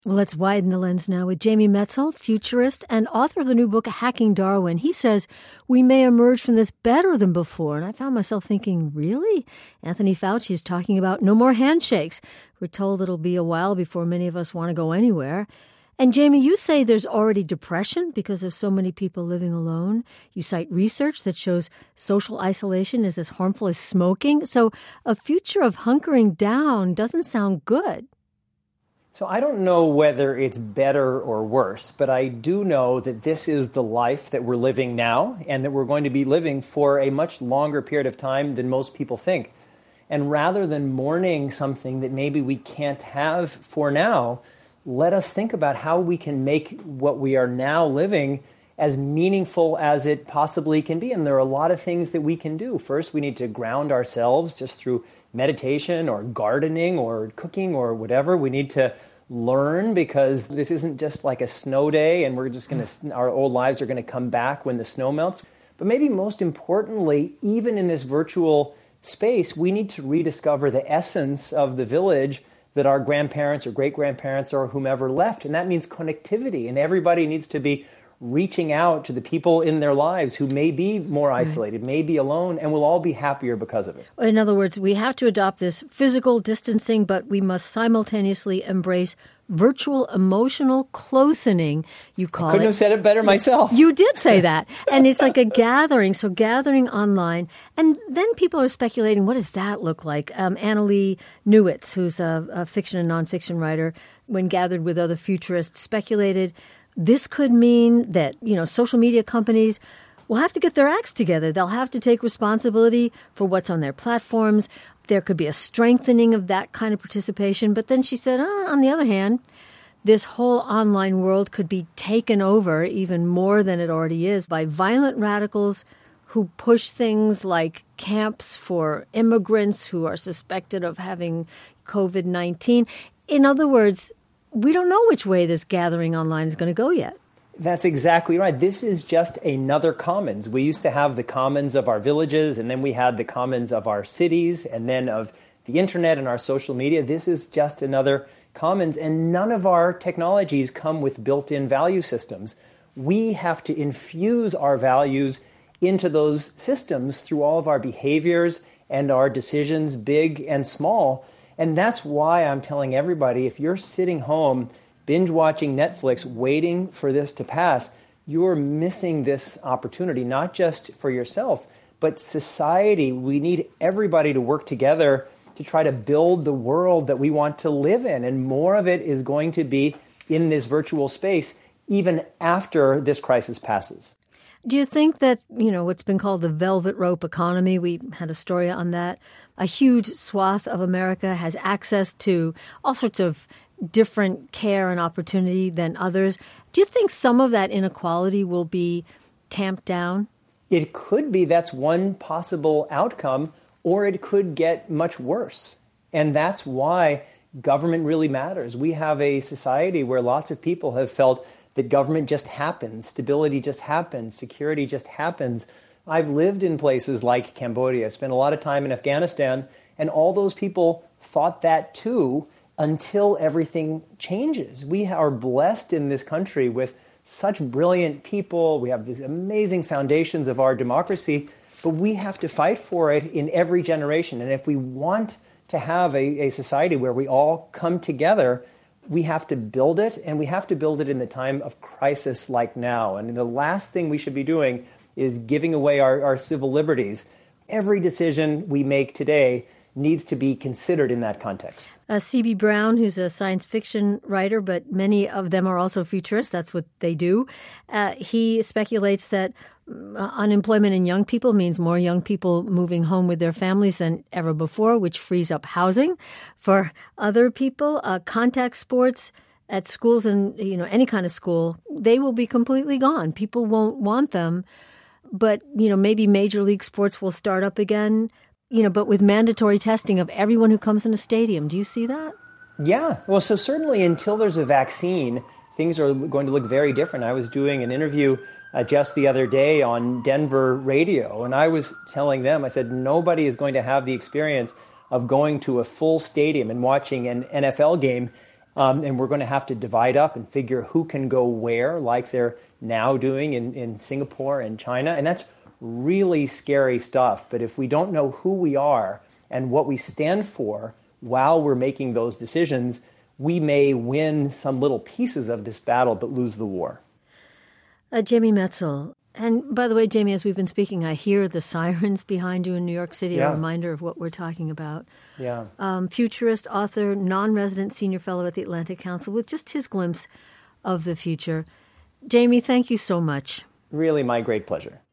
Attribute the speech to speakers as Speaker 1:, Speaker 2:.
Speaker 1: Well, let's widen the lens now with Jamie Metzl, futurist and author of the new book, Hacking Darwin. He says we may emerge from this better than before. And I found myself thinking, really? Anthony Fauci is talking about no more handshakes. We're told it'll be a while before many of us want to go anywhere. And Jamie, you say there's already depression because of so many people living alone. You cite research that shows social isolation is as harmful as smoking. So a future of hunkering down doesn't sound good.
Speaker 2: So I don't know whether it's better or worse, but I do know that this is the life that we're living now and that we're going to be living for a much longer period of time than most people think. And rather than mourning something that maybe we can't have for now, let us think about how we can make what we are now living as meaningful as it possibly can be. And there are a lot of things that we can do. First, we need to ground ourselves just through meditation or gardening or cooking or whatever. We need to learn, because this isn't just like a snow day and we're just going to, our old lives are going to come back when the snow melts. But maybe most importantly, even in this virtual space, we need to rediscover the essence of the village that our grandparents or great-grandparents or whomever left. And that means connectivity. And everybody needs to be reaching out to the people in their lives who may be more isolated, may be alone, and we'll all be happier because of it.
Speaker 1: In other words, we have to adopt this physical distancing, but we must simultaneously embrace virtual emotional closening, you call it.
Speaker 2: Couldn't have said it better myself.
Speaker 1: You did say that. And it's like a gathering, so gathering online. And then people are speculating, what does that look like? Annalee Newitz, who's a fiction and nonfiction writer, when gathered with other futurists, speculated this could mean that, social media companies will have to get their acts together. They'll have to take responsibility for what's on their platforms. There could be a strengthening of that kind of participation. But then she said, on the other hand, this whole online world could be taken over even more than it already is by violent radicals who push things like camps for immigrants who are suspected of having COVID-19. In other words, we don't know which way this gathering online is going to go yet.
Speaker 2: That's exactly right. This is just another commons. We used to have the commons of our villages, and then we had the commons of our cities, and then of the internet and our social media. This is just another commons, and none of our technologies come with built-in value systems. We have to infuse our values into those systems through all of our behaviors and our decisions, big and small. And that's why I'm telling everybody, if you're sitting home binge watching Netflix, waiting for this to pass, you're missing this opportunity, not just for yourself, but society. We need everybody to work together to try to build the world that we want to live in. And more of it is going to be in this virtual space, even after this crisis passes.
Speaker 1: Do you think that, what's been called the velvet rope economy, we had a story on that, a huge swath of America has access to all sorts of different care and opportunity than others. Do you think some of that inequality will be tamped down?
Speaker 2: It could be. That's one possible outcome, or it could get much worse. And that's why government really matters. We have a society where lots of people have felt that government just happens, stability just happens, security just happens. I've lived in places like Cambodia, spent a lot of time in Afghanistan, and all those people thought that too until everything changes. We are blessed in this country with such brilliant people. We have these amazing foundations of our democracy, but we have to fight for it in every generation. And if we want to have a society where we all come together, we have to build it, and we have to build it in the time of crisis like now. And the last thing we should be doing is giving away our civil liberties. Every decision we make today needs to be considered in that context.
Speaker 1: C.B. Brown, who's a science fiction writer, but many of them are also futurists. That's what they do. He speculates that unemployment in young people means more young people moving home with their families than ever before, which frees up housing for other people. Contact sports at schools and any kind of school, they will be completely gone. People won't want them. But maybe major league sports will start up again. But with mandatory testing of everyone who comes in a stadium. Do you see that?
Speaker 2: Yeah. Well, so certainly until there's a vaccine, things are going to look very different. I was doing an interview just the other day on Denver radio, and I was telling them, I said, nobody is going to have the experience of going to a full stadium and watching an NFL game And we're going to have to divide up and figure who can go where, like they're now doing in Singapore and China. And that's really scary stuff. But if we don't know who we are and what we stand for while we're making those decisions, we may win some little pieces of this battle but lose the war.
Speaker 1: Jamie Metzl. And by the way, Jamie, as we've been speaking, I hear the sirens behind you in New York City, a reminder of what we're talking about.
Speaker 2: Yeah.
Speaker 1: Futurist, author, non-resident senior fellow at the Atlantic Council with just his glimpse of the future. Jamie, thank you so much.
Speaker 2: Really my great pleasure.